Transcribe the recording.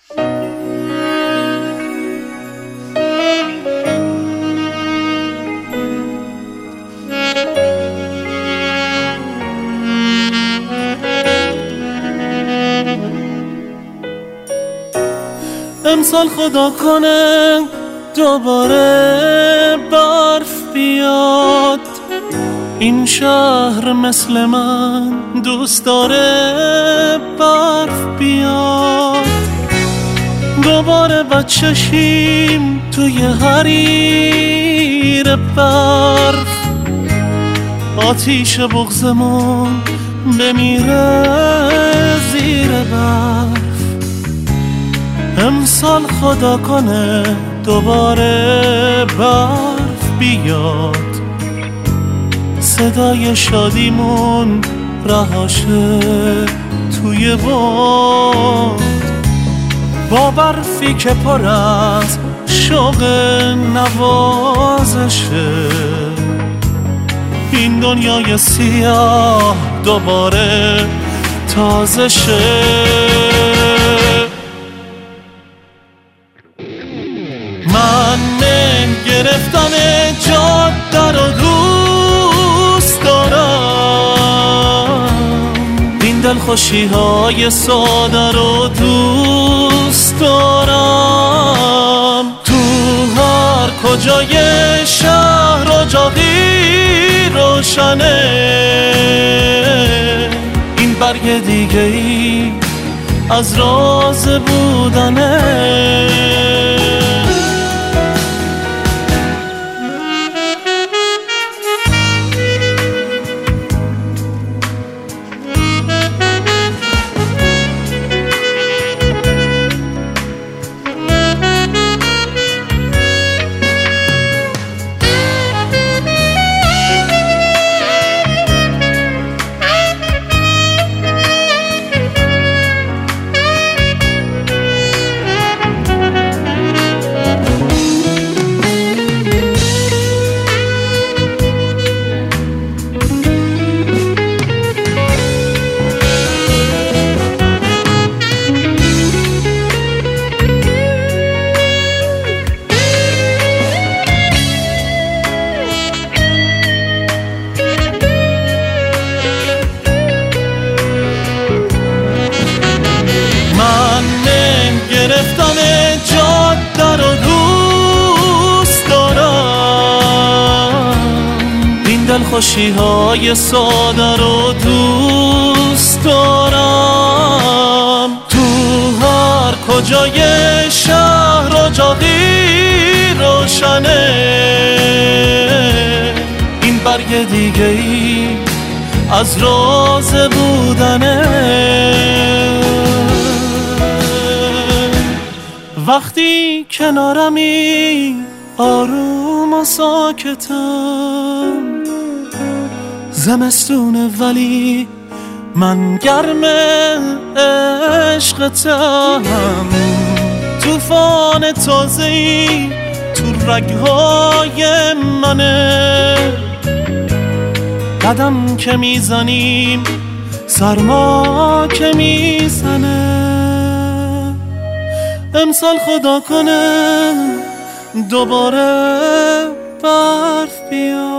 امسال خدا کنه دوباره برف بیاد، این شهر مثل من دوست داره برف بیاد. دوباره بچه شیم توی حریر برف، آتیش بغضمون بمیره زیر برف. امسال خدا کنه دوباره برف بیاد، صدای شادیمون رهاشه توی باد، با برفی که پر از شوق نوازشه. این دنیای سیاه دوباره تازه شه. من گرفتم جاده رو دوست دارم، این دلخوشی های ساده رو دوست دارم. تو هر کجای شهر اجاقی روشنه، این برگ دیگه ای از راز بودنه. گرفتم جاده رو دوست دارم، این دلخوشی های ساده رو دوست دارم. تو هر کجای شهر اجاقی روشنه، این برگ دیگه ای از راز بودنه. وقتی کنارمی آروم و ساکتم، زمستونه ولی من گرم عشقتم. طوفان تازه‌ای تو رگ‌های منه، قدم که میزنیم سرما که میزنه. امسال خدا کنه دوباره برف بیاد.